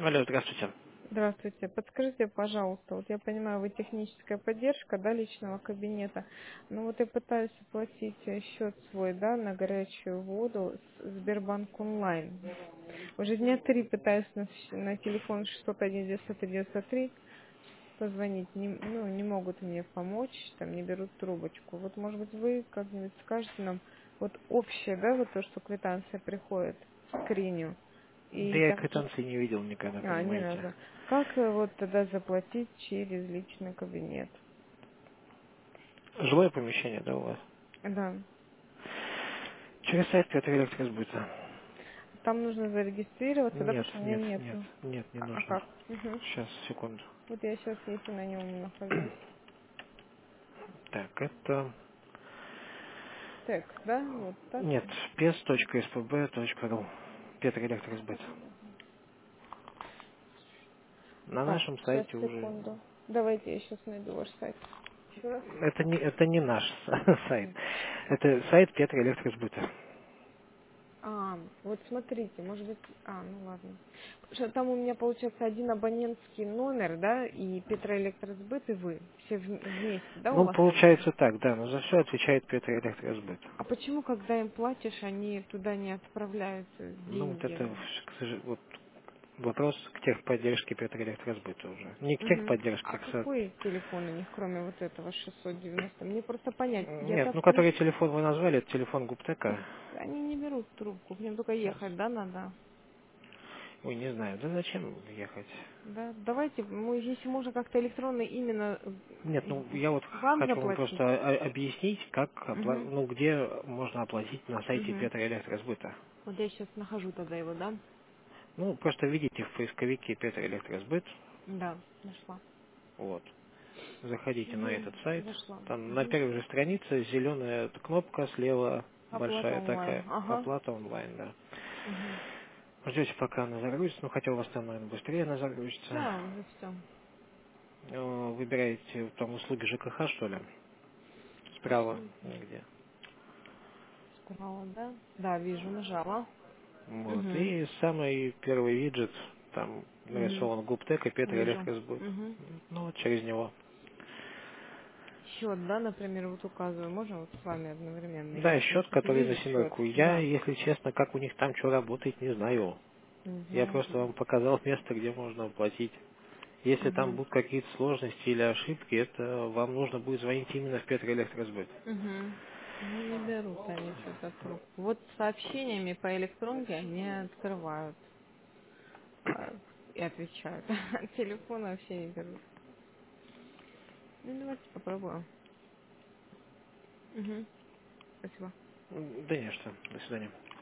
Алло, здравствуйте. Здравствуйте. Подскажите, пожалуйста, вот я понимаю, вы техническая поддержка, да, личного кабинета. Ну вот я пытаюсь оплатить счет свой, да, на горячую воду с Сбербанк онлайн. Уже дня три пытаюсь на телефон 601-93 позвонить, не могут мне помочь, там не берут трубочку. Вот может быть вы как-нибудь скажете нам, вот общее, да, вот то, что квитанция приходит в скриню, Да и я также квитанции не видел никогда, ни понимаете. разу. Как вот тогда заплатить через личный кабинет? Жилое помещение, да, у вас? Да. Через сайт Петр Электросбыта. Там нужно зарегистрироваться, да, потому Нет, что у меня нет, нет, нету. нет, не А нужно. как? Угу. Сейчас, секунду. Вот я сейчас, если на нем нахожусь. Так, это... Так, да? Вот так. Нет, pes.spb.ru. Петр Электросбыт. На Так, нашем сейчас, сайте уже... секунду. Давайте я сейчас найду ваш сайт. Еще раз. Это не наш сайт. Это сайт Петр Электросбыта. Вот смотрите, может быть, ну ладно. Потому что там у меня получается один абонентский номер, да, и Петроэлектросбыт, и вы. Все вместе, да, у Ну, вас идет? получается так, да, но за все отвечает Петр Электросбыт. А почему, когда им платишь, они туда не отправляются Ну, вот это, деньги? вот вопрос к техподдержке Петроэлектросбыта уже. Не к Угу. техподдержке, А а какой телефон у них, кроме вот этого 690? Мне просто понять. Нет, Я-то, в ну, принципе, который телефон вы назвали, это телефон так Гуптека. они не берут трубку, к ним только Сейчас. ехать, да, надо? Ой, не знаю, да зачем ехать? Да, давайте, если можно как-то электронно именно Нет, ну, я вот вам хочу вам заплатить. просто объяснить, как, Угу. ну, где можно оплатить на сайте Угу. Петроэлектросбыта. Вот я сейчас нахожу тогда его, да? Ну, просто видите в поисковике Петроэлектросбыт, Да, нашла. вот. Заходите на Угу. этот сайт. Зашла. Там на Угу. первой же странице зеленая кнопка, слева Оплата большая онлайн. такая, Ага. оплата онлайн, да. Угу. Ждете, пока она загрузится, ну хотя у вас там, наверное, быстрее она загрузится. Все, уже все. Выбираете там услуги ЖКХ, что ли, справа где. Справа, да? Да, вижу, нажала. Вот. Угу. И самый первый виджет, там Угу. нарисован Гуптек и Петр Вижу. Электросбыт. Угу. Ну вот через него. Счет, да, например, вот указываю. Можно вот с вами одновременно? Я Да, вот, счет, значит, который на вижу счет. семерку. Я, Да. если честно, как у них там что работает, не знаю. Не Я знаете, просто да? вам показал место, где можно оплатить. Если там Угу. будут какие-то сложности или ошибки, это вам нужно будет звонить именно в Петр Электросбыт. Угу. Ну, не берут они что-то трубку. Вот сообщениями по электронке они открывают а, и отвечают. Телефон вообще не берут. Ну, давайте попробуем. Угу. Спасибо. Да не что. До свидания.